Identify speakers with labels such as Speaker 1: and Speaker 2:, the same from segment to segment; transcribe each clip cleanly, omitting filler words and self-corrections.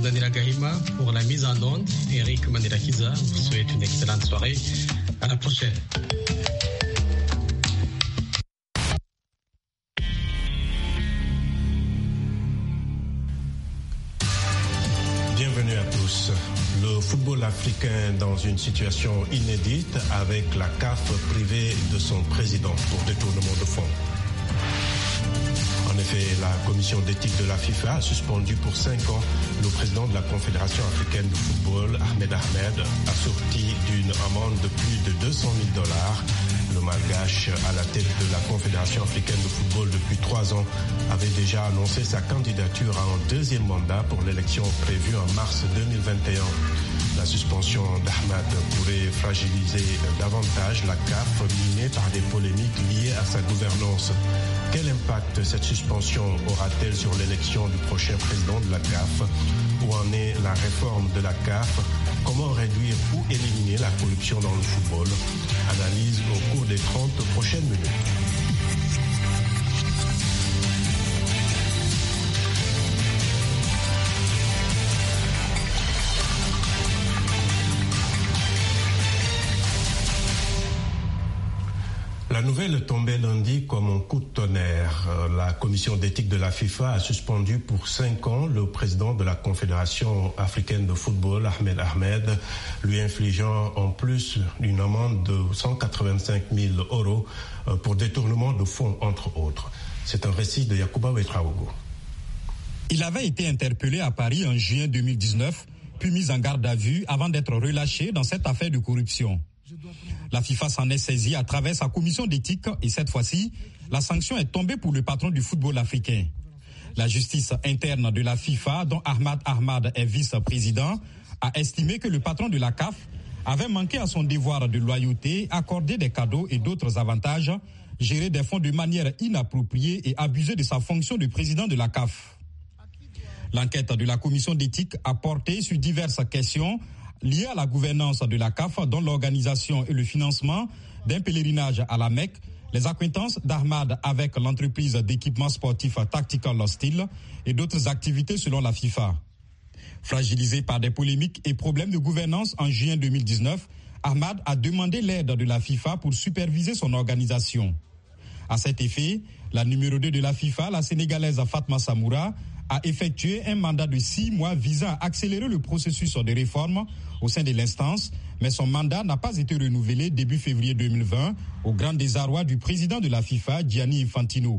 Speaker 1: Daniela Gahima pour la mise en onde. Eric Mandela-Kiza vous souhaite une excellente soirée. À la prochaine.
Speaker 2: Bienvenue à tous. Le football africain dans une situation inédite avec la CAF privée de son président pour détournement de fonds. En effet, la commission d'éthique de la FIFA a suspendu pour 5 ans le président de la Confédération africaine de football, Ahmed Ahmed, assorti d'une amende de plus de $200 000. Le Malgache, à la tête de la Confédération africaine de football depuis 3 ans, avait déjà annoncé sa candidature à un deuxième mandat pour l'élection prévue en mars 2021. La suspension d'Ahmed pourrait fragiliser davantage la CAF minée par des polémiques liées à sa gouvernance. Quel impact cette suspension aura-t-elle sur l'élection du prochain président de la CAF? Où en est la réforme de la CAF? Comment réduire ou éliminer la corruption dans le football? Analyse au cours des 30 prochaines minutes. La nouvelle tombait lundi comme un coup de tonnerre. La commission d'éthique de la FIFA a suspendu pour 5 ans le président de la Confédération africaine de football, Ahmed Ahmed, lui infligeant en plus une amende de 185 000 € pour détournement de fonds, entre autres. C'est un récit de Yacouba Ouedraogo.
Speaker 3: Il avait été interpellé à Paris en juin 2019, puis mis en garde à vue avant d'être relâché dans cette affaire de corruption. La FIFA s'en est saisie à travers sa commission d'éthique et cette fois-ci, la sanction est tombée pour le patron du football africain. La justice interne de la FIFA, dont Ahmad Ahmad est vice-président, a estimé que le patron de la CAF avait manqué à son devoir de loyauté, accordé des cadeaux et d'autres avantages, géré des fonds de manière inappropriée et abusé de sa fonction de président de la CAF. L'enquête de la commission d'éthique a porté sur diverses questions liées à la gouvernance de la CAF, dont l'organisation et le financement d'un pèlerinage à la Mecque, les acquaintances d'Ahmad avec l'entreprise d'équipement sportif Tactical Steel et d'autres activités selon la FIFA. Fragilisé par des polémiques et problèmes de gouvernance en juin 2019, Ahmad a demandé l'aide de la FIFA pour superviser son organisation. À cet effet, la numéro 2 de la FIFA, la Sénégalaise Fatma Samoura, a effectué un mandat de 6 mois visant à accélérer le processus de réforme au sein de l'instance, mais son mandat n'a pas été renouvelé début février 2020 au grand désarroi du président de la FIFA, Gianni Infantino.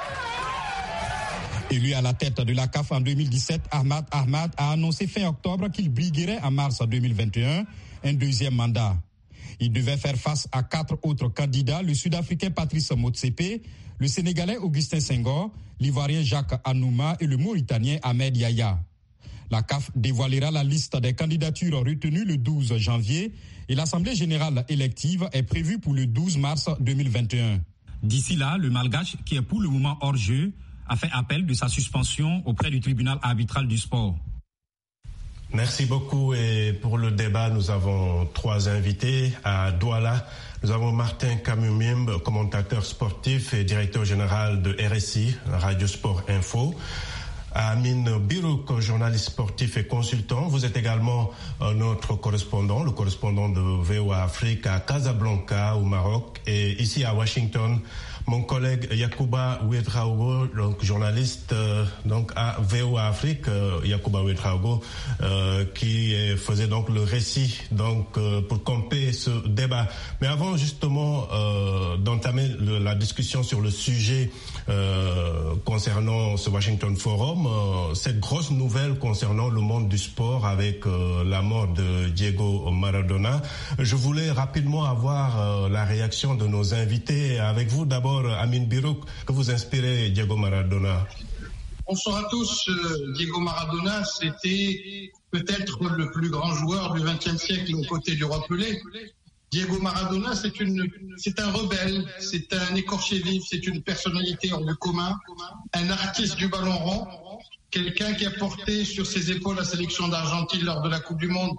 Speaker 3: Élu à la tête de la CAF en 2017, Ahmad Ahmad a annoncé fin octobre qu'il briguerait en mars 2021 un deuxième mandat. Il devait faire face à 4 autres candidats, le Sud-Africain Patrice Motsepe, le Sénégalais Augustin Senghor, l'Ivoirien Jacques Anouma et le Mauritanien Ahmed Yahya. La CAF dévoilera la liste des candidatures retenues le 12 janvier et l'Assemblée générale élective est prévue pour le 12 mars 2021. D'ici là, le Malgache, qui est pour le moment hors jeu, a fait appel de sa suspension auprès du tribunal arbitral du sport.
Speaker 2: Merci beaucoup. Et pour le débat, nous avons 3 invités. À Douala, nous avons Martin Kamumimbe, commentateur sportif et directeur général de RSI, Radio Sport Info. Amin Birouk, journaliste sportif et consultant. Vous êtes également notre correspondant, le correspondant de VOA Afrique à Casablanca, au Maroc, et ici à Washington. Mon collègue Yacouba Ouedraogo, donc journaliste donc à VOA Afrique, Yacouba Ouedraogo, qui faisait donc le récit donc pour camper ce débat. Mais avant justement d'entamer la discussion sur le sujet concernant ce Washington Forum, cette grosse nouvelle concernant le monde du sport avec la mort de Diego Maradona, je voulais rapidement avoir la réaction de nos invités. Avec vous d'abord, Amin Birouk, que vous inspirez Diego Maradona?
Speaker 4: Bonsoir à tous. Diego Maradona, c'était peut-être le plus grand joueur du XXe siècle aux côtés du roi Pelé. Diego Maradona, c'est un rebelle, c'est un écorché vif, c'est une personnalité hors du commun, un artiste du ballon rond, quelqu'un qui a porté sur ses épaules la sélection d'Argentine lors de la Coupe du Monde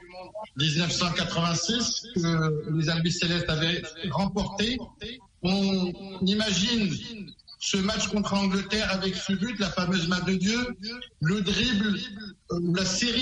Speaker 4: 1986, que les Albicélestes avaient remporté. On imagine ce match contre l'Angleterre avec ce but, la fameuse main de Dieu, le dribble, la série